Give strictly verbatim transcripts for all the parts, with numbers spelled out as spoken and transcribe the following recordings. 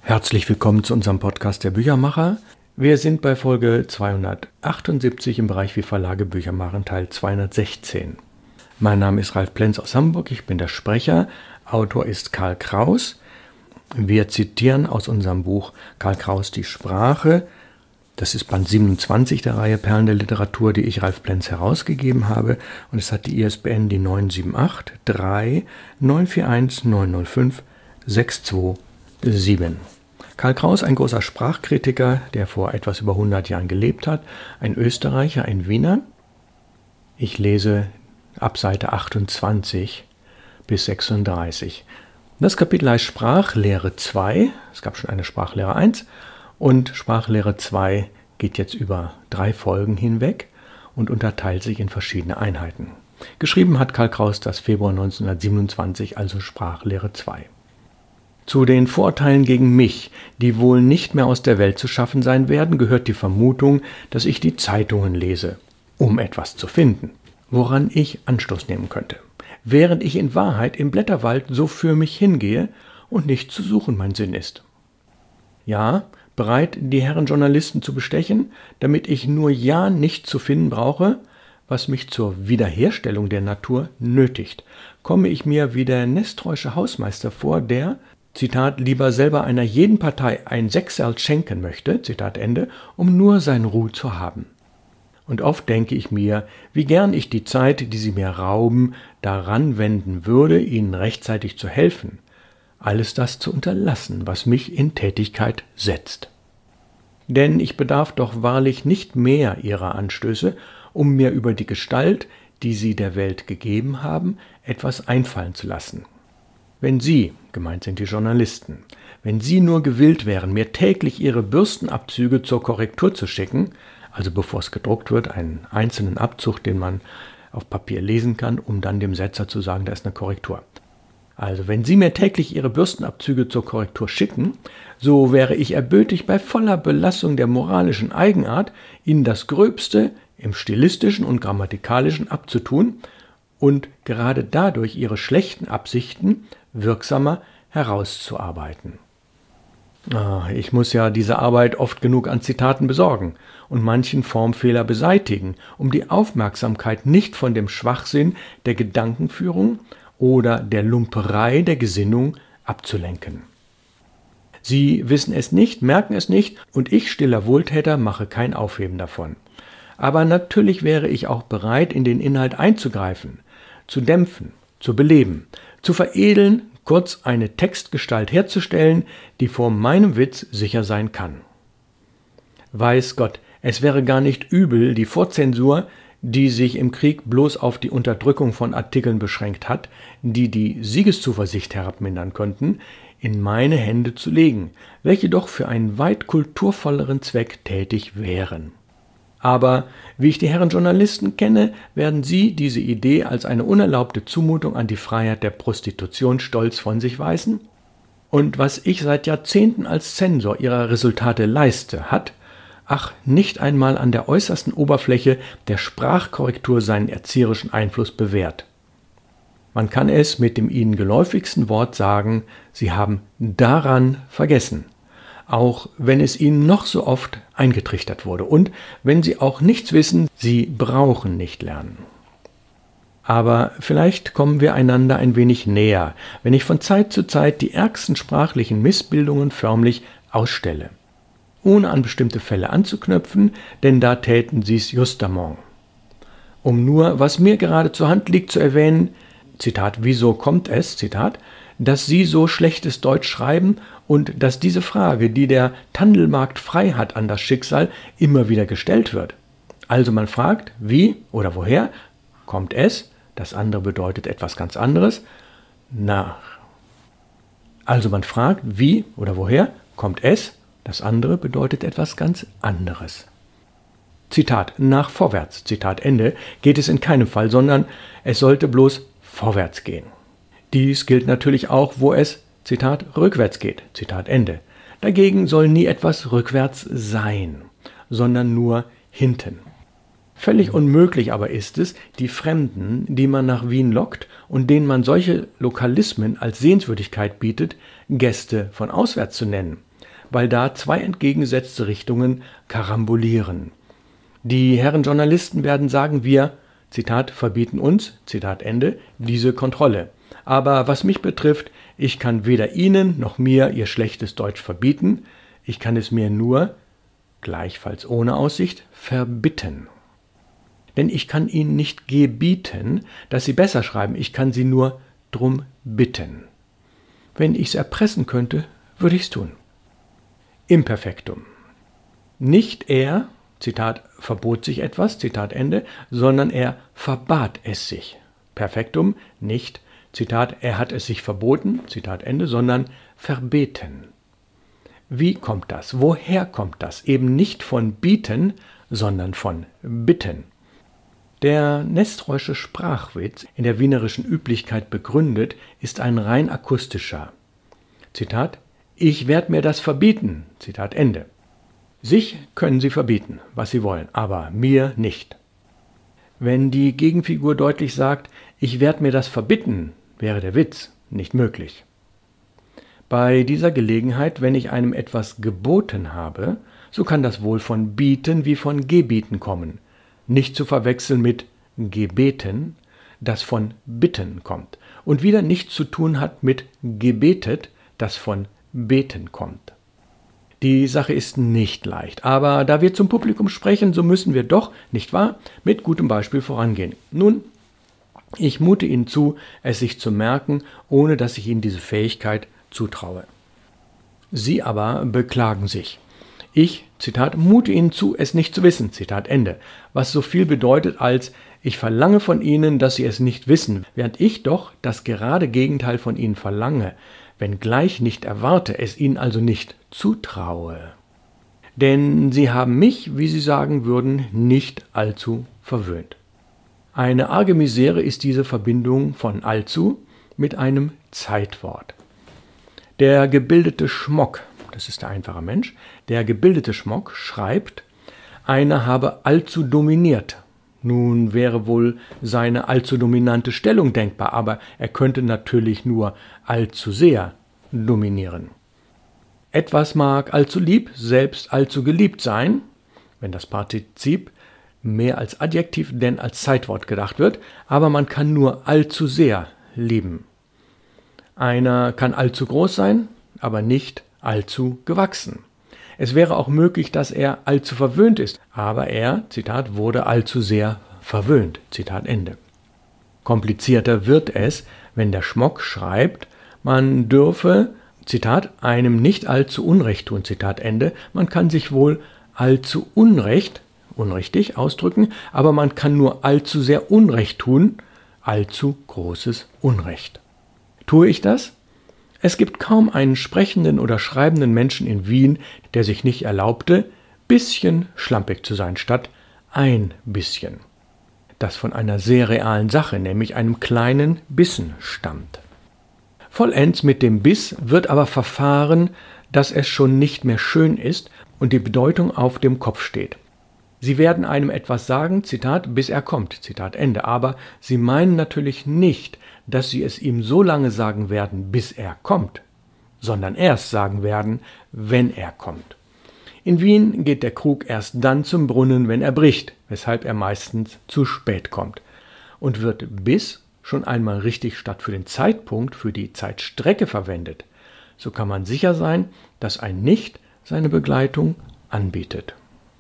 Herzlich willkommen zu unserem Podcast der Büchermacher. Wir sind bei Folge zweihundertachtundsiebzig im Bereich Wie Verlage Bücher machen, Teil zweihundertsechzehn. Mein Name ist Ralf Plenz aus Hamburg, ich bin der Sprecher, Autor ist Karl Kraus. Wir zitieren aus unserem Buch Karl Kraus die Sprache. Das ist Band siebenundzwanzig der Reihe Perlen der Literatur, die ich, Ralf Plenz, herausgegeben habe. Und es hat die I S B N die neun sieben acht drei neun vier eins neun null fünf sechs zwei sieben. Karl Kraus, ein großer Sprachkritiker, der vor etwas über hundert Jahren gelebt hat, ein Österreicher, ein Wiener. Ich lese ab Seite achtundzwanzig bis sechsunddreißig. Das Kapitel heißt Sprachlehre zwei, es gab schon eine Sprachlehre eins, und Sprachlehre zwei geht jetzt über drei Folgen hinweg und unterteilt sich in verschiedene Einheiten. Geschrieben hat Karl Kraus das Februar neunzehnhundertsiebenundzwanzig, also Sprachlehre zwei. Zu den Vorurteilen gegen mich, die wohl nicht mehr aus der Welt zu schaffen sein werden, gehört die Vermutung, dass ich die Zeitungen lese, um etwas zu finden, woran ich Anstoß nehmen könnte, während ich in Wahrheit im Blätterwald so für mich hingehe und nicht zu suchen mein Sinn ist. Ja, bereit, die Herren Journalisten zu bestechen, damit ich nur ja nicht zu finden brauche, was mich zur Wiederherstellung der Natur nötigt, komme ich mir wie der nestreusche Hausmeister vor, der, Zitat, lieber selber einer jeden Partei ein Sechserl schenken möchte, Zitat Ende, um nur sein Ruh zu haben. Und oft denke ich mir, wie gern ich die Zeit, die sie mir rauben, daran wenden würde, ihnen rechtzeitig zu helfen, alles das zu unterlassen, was mich in Tätigkeit setzt. Denn ich bedarf doch wahrlich nicht mehr ihrer Anstöße, um mir über die Gestalt, die sie der Welt gegeben haben, etwas einfallen zu lassen. Wenn Sie, gemeint sind die Journalisten, wenn Sie nur gewillt wären, mir täglich Ihre Bürstenabzüge zur Korrektur zu schicken, also bevor es gedruckt wird, einen einzelnen Abzug, den man auf Papier lesen kann, um dann dem Setzer zu sagen, da ist eine Korrektur. Also wenn Sie mir täglich Ihre Bürstenabzüge zur Korrektur schicken, so wäre ich erbötig, bei voller Belastung der moralischen Eigenart, Ihnen das Gröbste im Stilistischen und Grammatikalischen abzutun und gerade dadurch Ihre schlechten Absichten wirksamer herauszuarbeiten. Ich muss ja diese Arbeit oft genug an Zitaten besorgen und manchen Formfehler beseitigen, um die Aufmerksamkeit nicht von dem Schwachsinn der Gedankenführung oder der Lumperei der Gesinnung abzulenken. Sie wissen es nicht, merken es nicht, und ich, stiller Wohltäter, mache kein Aufheben davon. Aber natürlich wäre ich auch bereit, in den Inhalt einzugreifen, zu dämpfen, zu beleben, zu veredeln, kurz eine Textgestalt herzustellen, die vor meinem Witz sicher sein kann. Weiß Gott, es wäre gar nicht übel, die Vorzensur, die sich im Krieg bloß auf die Unterdrückung von Artikeln beschränkt hat, die die Siegeszuversicht herabmindern könnten, in meine Hände zu legen, welche doch für einen weit kulturvolleren Zweck tätig wären. Aber, wie ich die Herren Journalisten kenne, werden Sie diese Idee als eine unerlaubte Zumutung an die Freiheit der Prostitution stolz von sich weisen? Und was ich seit Jahrzehnten als Zensor ihrer Resultate leiste, hat, ach, nicht einmal an der äußersten Oberfläche der Sprachkorrektur seinen erzieherischen Einfluss bewährt. Man kann es mit dem ihnen geläufigsten Wort sagen, sie haben daran vergessen, auch wenn es ihnen noch so oft eingetrichtert wurde und wenn sie auch nichts wissen, sie brauchen nicht lernen. Aber vielleicht kommen wir einander ein wenig näher, wenn ich von Zeit zu Zeit die ärgsten sprachlichen Missbildungen förmlich ausstelle, ohne an bestimmte Fälle anzuknüpfen, denn da täten sie's justement. Um nur, was mir gerade zur Hand liegt, zu erwähnen, Zitat, wieso kommt es, Zitat, dass Sie so schlechtes Deutsch schreiben und dass diese Frage, die der Tandelmarkt frei hat an das Schicksal, immer wieder gestellt wird. Also man fragt, wie oder woher kommt es, das andere bedeutet etwas ganz anderes, nach. Also man fragt, wie oder woher kommt es, das andere bedeutet etwas ganz anderes. Zitat, nach vorwärts, Zitat Ende, geht es in keinem Fall, sondern es sollte bloß vorwärts gehen. Dies gilt natürlich auch, wo es, Zitat, rückwärts geht, Zitat Ende. Dagegen soll nie etwas rückwärts sein, sondern nur hinten. Völlig unmöglich aber ist es, die Fremden, die man nach Wien lockt und denen man solche Lokalismen als Sehenswürdigkeit bietet, Gäste von auswärts zu nennen. weil da zwei entgegengesetzte Richtungen karambolieren. Die Herren Journalisten werden sagen, wir, Zitat, verbieten uns, Zitat Ende, diese Kontrolle. Aber was mich betrifft, ich kann weder Ihnen noch mir Ihr schlechtes Deutsch verbieten, ich kann es mir nur, gleichfalls ohne Aussicht, verbitten. Denn ich kann Ihnen nicht gebieten, dass Sie besser schreiben, ich kann Sie nur drum bitten. Wenn ich es erpressen könnte, würde ich es tun. Imperfektum. Nicht er, Zitat, verbot sich etwas, Zitat Ende, sondern er verbat es sich. Perfektum, nicht, Zitat, er hat es sich verboten, Zitat Ende, sondern verbeten. Wie kommt das? Woher kommt das? Eben nicht von bieten, sondern von bitten. Der Nestreusche Sprachwitz, in der wienerischen Üblichkeit begründet, ist ein rein akustischer. Zitat, ich werd mir das verbieten, Zitat Ende. Sich können Sie verbieten, was Sie wollen, aber mir nicht. Wenn die Gegenfigur deutlich sagt, ich werd mir das verbitten, wäre der Witz nicht möglich. Bei dieser Gelegenheit, wenn ich einem etwas geboten habe, so kann das wohl von bieten wie von gebieten kommen. Nicht zu verwechseln mit gebeten, das von bitten kommt. Und wieder nichts zu tun hat mit gebetet, das von beten kommt. Die Sache ist nicht leicht, aber da wir zum Publikum sprechen, so müssen wir doch, nicht wahr, mit gutem Beispiel vorangehen. Nun, ich mute Ihnen zu, es sich zu merken, ohne dass ich Ihnen diese Fähigkeit zutraue. Sie aber beklagen sich. Ich, Zitat, mute Ihnen zu, es nicht zu wissen, Zitat Ende, was so viel bedeutet als, ich verlange von Ihnen, dass Sie es nicht wissen, während ich doch das gerade Gegenteil von Ihnen verlange, wenngleich nicht erwarte, es Ihnen also nicht zutraue. Denn Sie haben mich, wie Sie sagen würden, nicht allzu verwöhnt. Eine arge Misere ist diese Verbindung von allzu mit einem Zeitwort. Der gebildete Schmock, das ist der einfache Mensch, der gebildete Schmock schreibt, einer habe allzu dominiert. Nun wäre wohl seine allzu dominante Stellung denkbar, aber er könnte natürlich nur allzu sehr dominieren. Etwas mag allzu lieb, selbst allzu geliebt sein, wenn das Partizip mehr als Adjektiv denn als Zeitwort gedacht wird, aber man kann nur allzu sehr lieben. Einer kann allzu groß sein, aber nicht allzu gewachsen. Es wäre auch möglich, dass er allzu verwöhnt ist, aber er, Zitat, wurde allzu sehr verwöhnt, Zitat Ende. Komplizierter wird es, wenn der Schmock schreibt, man dürfe, Zitat, einem nicht allzu Unrecht tun, Zitat Ende, man kann sich wohl allzu Unrecht, unrichtig ausdrücken, aber man kann nur allzu sehr Unrecht tun, allzu großes Unrecht. Tue ich das? Es gibt kaum einen sprechenden oder schreibenden Menschen in Wien, der sich nicht erlaubte, bisschen schlampig zu sein, statt ein bisschen. Das von einer sehr realen Sache, nämlich einem kleinen Bissen stammt. Vollends mit dem Biss wird aber verfahren, dass es schon nicht mehr schön ist und die Bedeutung auf dem Kopf steht. Sie werden einem etwas sagen, Zitat, bis er kommt, Zitat Ende, aber sie meinen natürlich nicht, dass sie es ihm so lange sagen werden, bis er kommt, sondern erst sagen werden, wenn er kommt. In Wien geht der Krug erst dann zum Brunnen, wenn er bricht, weshalb er meistens zu spät kommt. Und wird bis schon einmal richtig statt für den Zeitpunkt für die Zeitstrecke verwendet, so kann man sicher sein, dass ein Nicht seine Begleitung anbietet.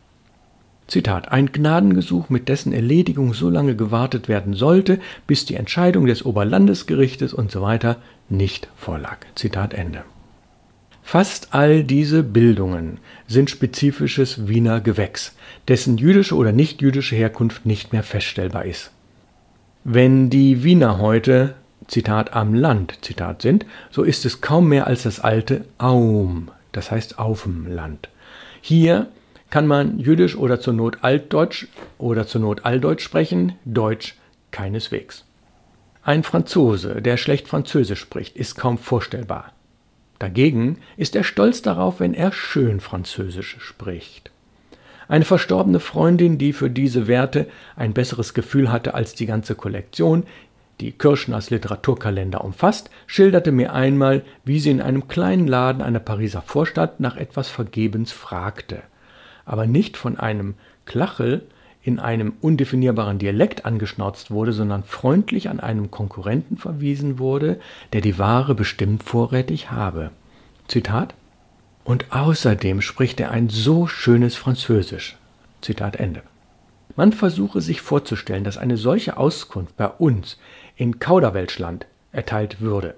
Zitat, ein Gnadengesuch, mit dessen Erledigung so lange gewartet werden sollte, bis die Entscheidung des Oberlandesgerichtes und so weiter nicht vorlag. Zitat Ende. Fast all diese Bildungen sind spezifisches Wiener Gewächs, dessen jüdische oder nicht-jüdische Herkunft nicht mehr feststellbar ist. Wenn die Wiener heute, Zitat, am Land, Zitat, sind, so ist es kaum mehr als das alte Aum, das heißt auf'm Land. Hier kann man Jüdisch oder zur Not Altdeutsch oder zur Not Alldeutsch sprechen, Deutsch keineswegs. Ein Franzose, der schlecht Französisch spricht, ist kaum vorstellbar. Dagegen ist er stolz darauf, wenn er schön Französisch spricht. Eine verstorbene Freundin, die für diese Werte ein besseres Gefühl hatte als die ganze Kollektion, die Kirschners Literaturkalender umfasst, schilderte mir einmal, wie sie in einem kleinen Laden einer Pariser Vorstadt nach etwas vergebens fragte, aber nicht von einem Klachel in einem undefinierbaren Dialekt angeschnauzt wurde, sondern freundlich an einen Konkurrenten verwiesen wurde, der die Ware bestimmt vorrätig habe. Zitat: Und außerdem spricht er ein so schönes Französisch. Zitat Ende. Man versuche sich vorzustellen, dass eine solche Auskunft bei uns in Kauderwelschland erteilt würde.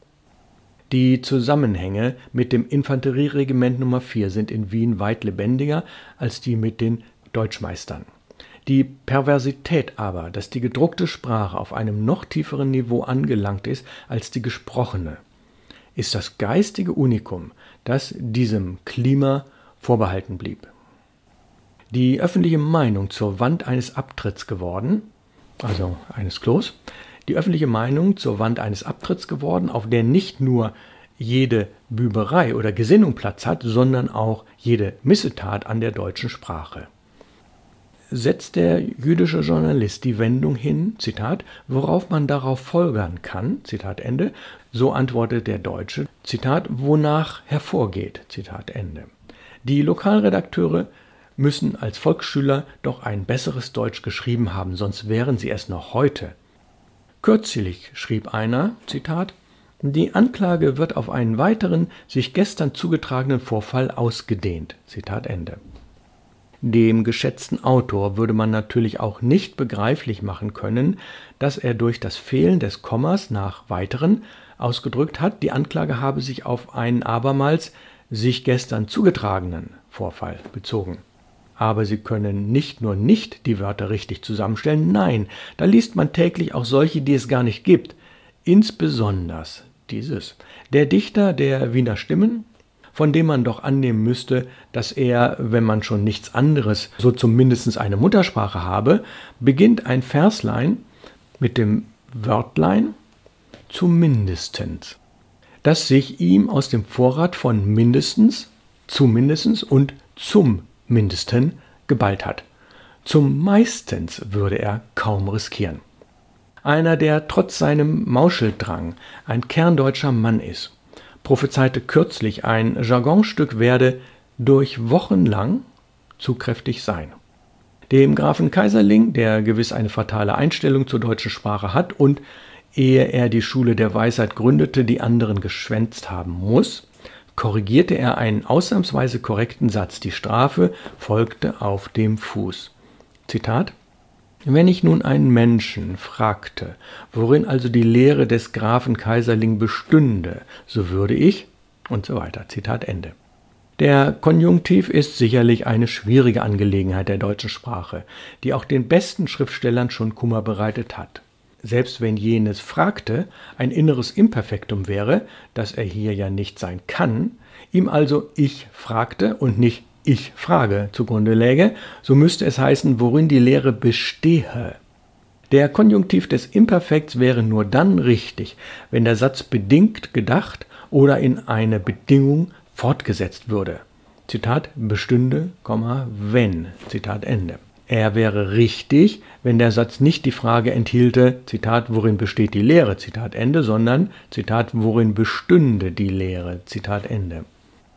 Die Zusammenhänge mit dem Infanterieregiment Nummer vier sind in Wien weit lebendiger als die mit den Deutschmeistern. Die Perversität aber, dass die gedruckte Sprache auf einem noch tieferen Niveau angelangt ist als die gesprochene, ist das geistige Unikum, das diesem Klima vorbehalten blieb. Die öffentliche Meinung zur Wand eines Abtritts geworden, also eines Klos, die öffentliche Meinung zur Wand eines Abtritts geworden, auf der nicht nur jede Büberei oder Gesinnung Platz hat, sondern auch jede Missetat an der deutschen Sprache. Setzt der jüdische Journalist die Wendung hin, Zitat, worauf man darauf folgern kann, Zitat Ende, so antwortet der Deutsche, Zitat, wonach hervorgeht, Zitat Ende. Die Lokalredakteure müssen als Volksschüler doch ein besseres Deutsch geschrieben haben, sonst wären sie es noch heute. Kürzlich schrieb einer, Zitat, die Anklage wird auf einen weiteren, sich gestern zugetragenen Vorfall ausgedehnt, Zitat Ende. Dem geschätzten Autor würde man natürlich auch nicht begreiflich machen können, dass er durch das Fehlen des Kommas nach weiteren ausgedrückt hat, die Anklage habe sich auf einen abermals sich gestern zugetragenen Vorfall bezogen. Aber sie können nicht nur nicht die Wörter richtig zusammenstellen, nein, da liest man täglich auch solche, die es gar nicht gibt. Insbesondere dieses. Der Dichter der Wiener Stimmen, von dem man doch annehmen müsste, dass er, wenn man schon nichts anderes, so zumindest eine Muttersprache habe, beginnt ein Verslein mit dem Wörtlein zumindestens, das sich ihm aus dem Vorrat von mindestens, zumindestens und zum Mindesten geballt hat. Zum meistens würde er kaum riskieren. Einer, der trotz seinem Mauscheldrang ein kerndeutscher Mann ist, prophezeite kürzlich, ein Jargonstück werde durch Wochen lang zu kräftig sein. Dem Grafen Kaiserling, der gewiss eine fatale Einstellung zur deutschen Sprache hat und, ehe er die Schule der Weisheit gründete, die anderen geschwänzt haben muss, korrigierte er einen ausnahmsweise korrekten Satz. Die Strafe folgte auf dem Fuß. Zitat: Wenn ich nun einen Menschen fragte, worin also die Lehre des Grafen Kaiserling bestünde, so würde ich, und so weiter. Zitat Ende. Der Konjunktiv ist sicherlich eine schwierige Angelegenheit der deutschen Sprache, die auch den besten Schriftstellern schon Kummer bereitet hat. Selbst wenn jenes fragte ein inneres Imperfektum wäre, das er hier ja nicht sein kann, ihm also ich fragte und nicht ich frage zugrunde läge, so müsste es heißen, worin die Lehre bestehe. Der Konjunktiv des Imperfekts wäre nur dann richtig, wenn der Satz bedingt gedacht oder in eine Bedingung fortgesetzt würde. Zitat, bestünde, wenn, Zitat Ende. Er wäre richtig, wenn der Satz nicht die Frage enthielte, Zitat, worin besteht die Lehre, Zitat Ende, sondern, Zitat, worin bestünde die Lehre, Zitat Ende.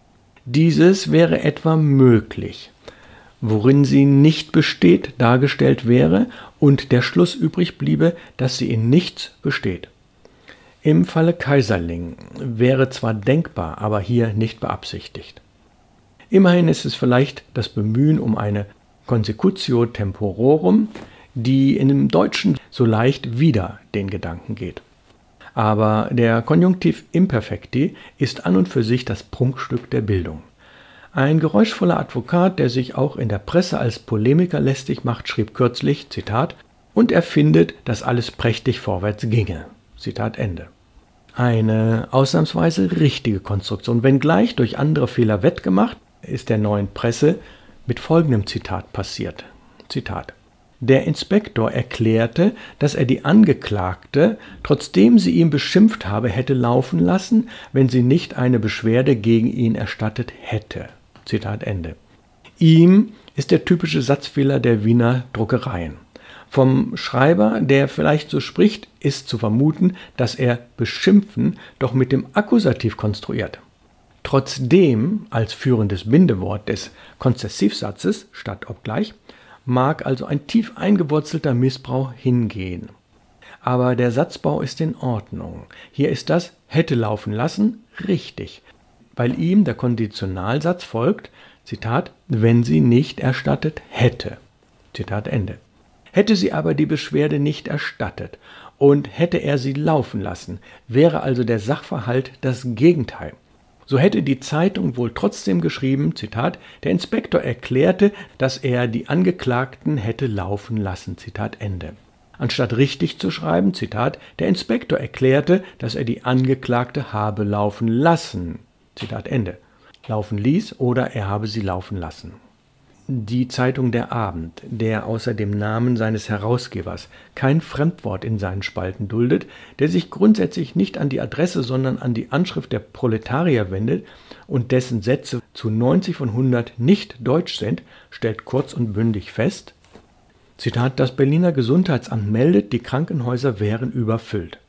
Dieses wäre etwa möglich, worin sie nicht besteht, dargestellt wäre und der Schluss übrig bliebe, dass sie in nichts besteht. Im Falle Kaiserling wäre zwar denkbar, aber hier nicht beabsichtigt. Immerhin ist es vielleicht das Bemühen um eine Consecutio Tempororum, die in dem Deutschen so leicht wider den Gedanken geht. Aber der Konjunktiv Imperfekti ist an und für sich das Prunkstück der Bildung. Ein geräuschvoller Advokat, der sich auch in der Presse als Polemiker lästig macht, schrieb kürzlich, Zitat, und er findet, dass alles prächtig vorwärts ginge. Zitat Ende. Eine ausnahmsweise richtige Konstruktion, wenngleich durch andere Fehler wettgemacht, ist der Neuen Presse mit folgendem Zitat passiert. Zitat. Der Inspektor erklärte, dass er die Angeklagte, trotzdem sie ihn beschimpft habe, hätte laufen lassen, wenn sie nicht eine Beschwerde gegen ihn erstattet hätte. Zitat Ende. Ihm ist der typische Satzfehler der Wiener Druckereien. Vom Schreiber, der vielleicht so spricht, ist zu vermuten, dass er beschimpfen doch mit dem Akkusativ konstruiert. Trotzdem als führendes Bindewort des Konzessivsatzes statt obgleich mag also ein tief eingewurzelter Missbrauch hingehen. Aber der Satzbau ist in Ordnung. Hier ist das hätte laufen lassen richtig, weil ihm der Konditionalsatz folgt, Zitat, wenn sie nicht erstattet hätte. Zitat Ende. Hätte sie aber die Beschwerde nicht erstattet und hätte er sie laufen lassen, wäre also der Sachverhalt das Gegenteil. So hätte die Zeitung wohl trotzdem geschrieben, Zitat, der Inspektor erklärte, dass er die Angeklagten hätte laufen lassen, Zitat Ende. Anstatt richtig zu schreiben, Zitat, der Inspektor erklärte, dass er die Angeklagte habe laufen lassen, Zitat Ende. Laufen ließ oder er habe sie laufen lassen. Die Zeitung Der Abend, der außer dem Namen seines Herausgebers kein Fremdwort in seinen Spalten duldet, der sich grundsätzlich nicht an die Adresse, sondern an die Anschrift der Proletarier wendet und dessen Sätze zu neunzig von hundert nicht deutsch sind, stellt kurz und bündig fest, Zitat, das Berliner Gesundheitsamt meldet, die Krankenhäuser wären überfüllt.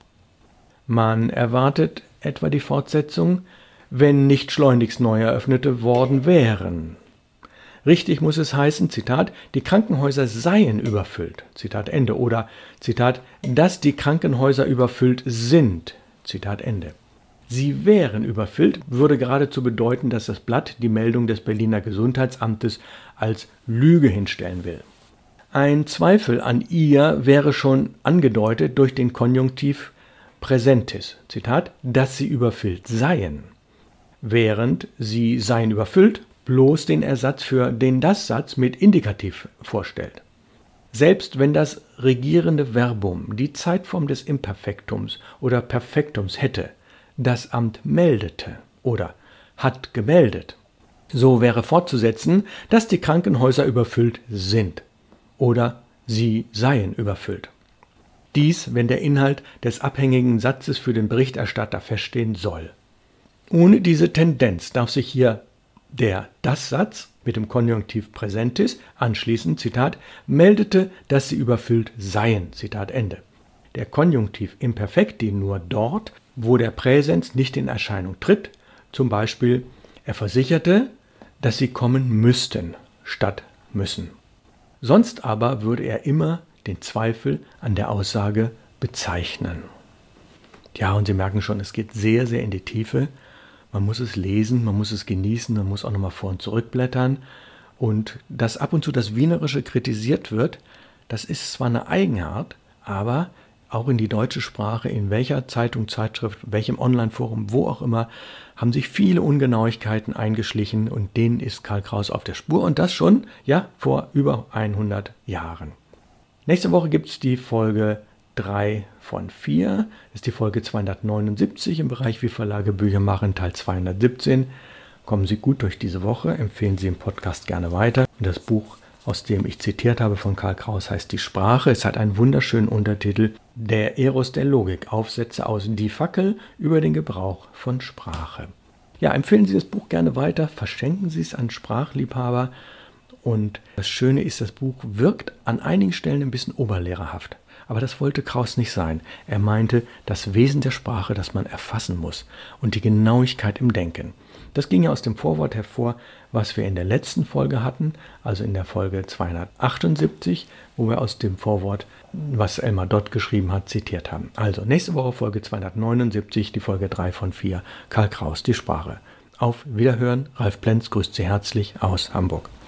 Man erwartet etwa die Fortsetzung, wenn nicht schleunigst neu eröffnete worden wären. Richtig muss es heißen, Zitat, die Krankenhäuser seien überfüllt, Zitat Ende, oder Zitat, dass die Krankenhäuser überfüllt sind, Zitat Ende. Sie wären überfüllt, würde geradezu bedeuten, dass das Blatt die Meldung des Berliner Gesundheitsamtes als Lüge hinstellen will. Ein Zweifel an ihr wäre schon angedeutet durch den Konjunktiv Präsentis, Zitat, dass sie überfüllt seien, während sie seien überfüllt, bloß den Ersatz für den Das-Satz mit Indikativ vorstellt. Selbst wenn das regierende Verbum die Zeitform des Imperfektums oder Perfektums hätte, das Amt meldete oder hat gemeldet, so wäre fortzusetzen, dass die Krankenhäuser überfüllt sind oder sie seien überfüllt. Dies, wenn der Inhalt des abhängigen Satzes für den Berichterstatter feststehen soll. Ohne diese Tendenz darf sich hier der Das-Satz mit dem Konjunktiv Präsentis anschließen, Zitat, meldete, dass sie überfüllt seien, Zitat Ende. Der Konjunktiv Imperfekti nur dort, wo der Präsens nicht in Erscheinung tritt, zum Beispiel, er versicherte, dass sie kommen müssten, statt müssen. Sonst aber würde er immer den Zweifel an der Aussage bezeichnen. Ja, und Sie merken schon, es geht sehr, sehr in die Tiefe. Man muss es lesen, man muss es genießen, man muss auch nochmal vor und zurückblättern. Und dass ab und zu das Wienerische kritisiert wird, das ist zwar eine Eigenart, aber auch in die deutsche Sprache, in welcher Zeitung, Zeitschrift, welchem Online-Forum, wo auch immer, haben sich viele Ungenauigkeiten eingeschlichen und denen ist Karl Kraus auf der Spur und das schon, ja, vor über hundert Jahren. Nächste Woche gibt es die Folge drei von vier, das ist die Folge zweihundertneunundsiebzig im Bereich Wie Verlage Bücher machen, Teil zweihundertsiebzehn. Kommen Sie gut durch diese Woche, empfehlen Sie den Podcast gerne weiter. Und das Buch, aus dem ich zitiert habe von Karl Kraus, heißt Die Sprache. Es hat einen wunderschönen Untertitel, Der Eros der Logik, Aufsätze aus Die Fackel über den Gebrauch von Sprache. Ja, empfehlen Sie das Buch gerne weiter, verschenken Sie es an Sprachliebhaber. Und das Schöne ist, das Buch wirkt an einigen Stellen ein bisschen oberlehrerhaft. Aber das wollte Kraus nicht sein. Er meinte, das Wesen der Sprache, das man erfassen muss und die Genauigkeit im Denken. Das ging ja aus dem Vorwort hervor, was wir in der letzten Folge hatten, also in der Folge zweihundertachtundsiebzig, wo wir aus dem Vorwort, was Elmar Dott geschrieben hat, zitiert haben. Also nächste Woche Folge zweihundertneunundsiebzig, die Folge drei von vier, Karl Kraus, die Sprache. Auf Wiederhören, Ralf Plenz grüßt Sie herzlich aus Hamburg.